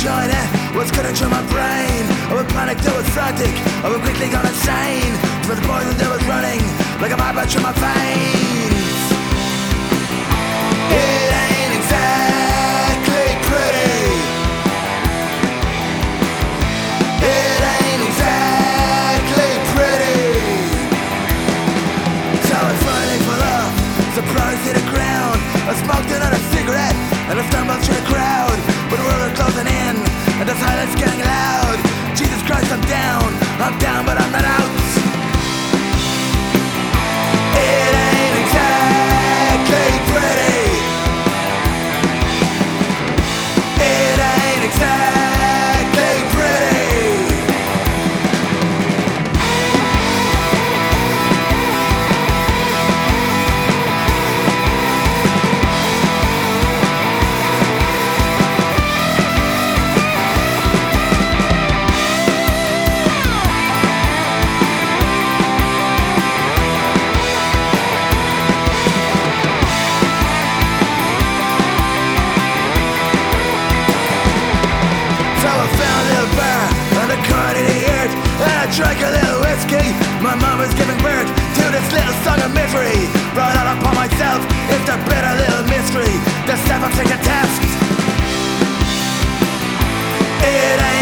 China was cutting through my brain. I would panic, I was frantic, I would quickly go insane. For the poison that was running like a viper through my veins. It ain't exactly pretty. It ain't exactly pretty. So I was running for love, surprised to the ground. I smoked another cigarette and I stumbled through the crowd. But the world was closing in and the silence getting loud. Jesus Christ, I'm down but I'm not out. It ain't exactly pretty. It ain't exactly pretty. Drank a little whiskey. My mom was giving birth to this little song of misery. Brought out upon myself, it's a bitter little mystery. The self I'm taking tests. It ain't